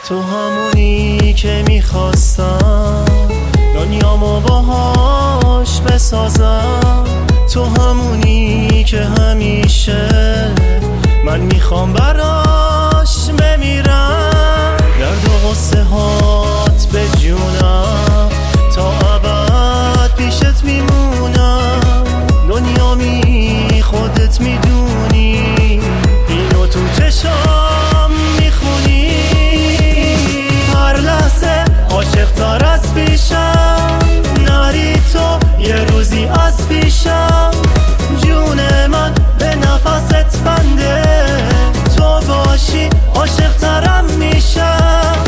تو همونی که میخواستم دنیامو باهاش بسازم، تو همونی که همیشه من میخوام براش بمیرم. درد و غصه هات به جونم تا ابد پیشت میمونم. دنیا خودت میدونی اینو تو چشام میخونی. هر لحظه عاشق تر از پیشم، نری تو یه روزی از پیشم. جون من به نفست بنده، تو باشی عاشق ترم میشم.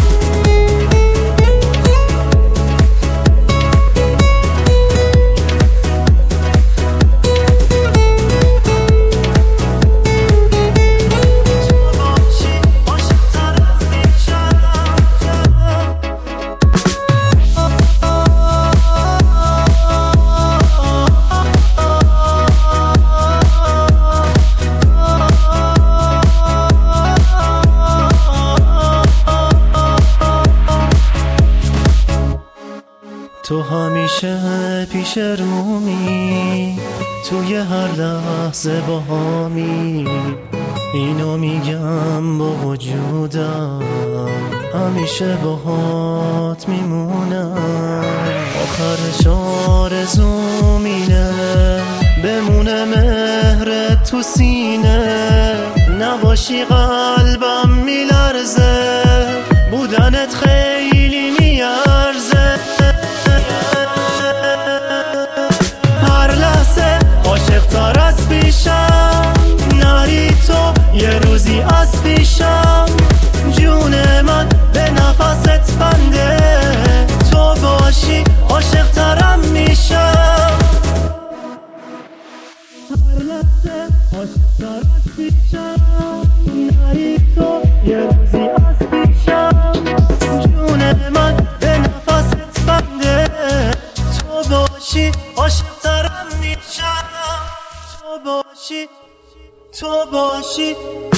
تو همیشه پیش رومی، توی هر لحظه باهامی. اینو میگم با وجودم، همیشه باهات میمونم. آخرش آرزوم اینه بمونه مهرت تو سینه. نباشی قلبم میلرزه، بودنت خیلی میارزه. هر لحظه عاشق تر از پیشم، نری تو یه روزی از پیشم. جون من به نفست بنده، تو باشی عاشق ترم میشم. هر لحظه عاشق تر از پیشم، نری تو یه روزی از پیشم. جون من به نفست بنده، تو باشی عاشق ترم میشم. تو باشی